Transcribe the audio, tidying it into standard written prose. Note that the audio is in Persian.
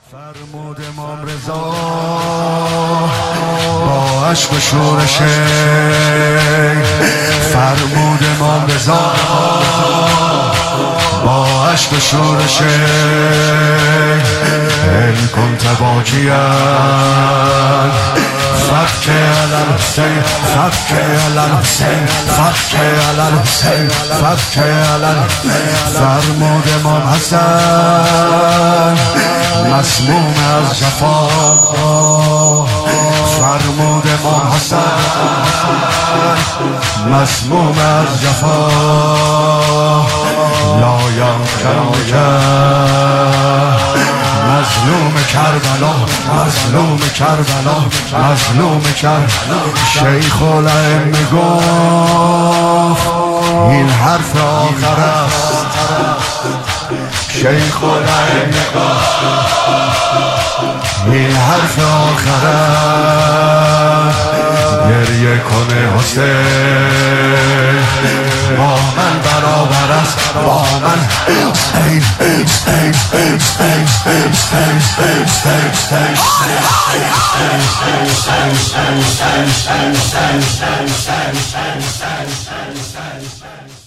فرمود امام رضا با عشق و شورش، فرمود امام رضا با عشق و شورش، ان کنت باکیا فبکی علی الحسین، فبکی علی الحسین، فبکی علی الحسین، فبکی علی الحسین. فرمود امام حسن مسموم از جفا، فرمود امام حسن مسموم از جفا، لا ینکرک مظلوم کربلا، مظلوم کربلا، مظلوم کربلا. شیخ الائمه گفت این حرف آخر است، شیخ الائمه گفت این حرف آخر است. گریه کنه حسین با من برابر است، با من حسین، حسین، حسین، حسین، حسین، حسین، حسین.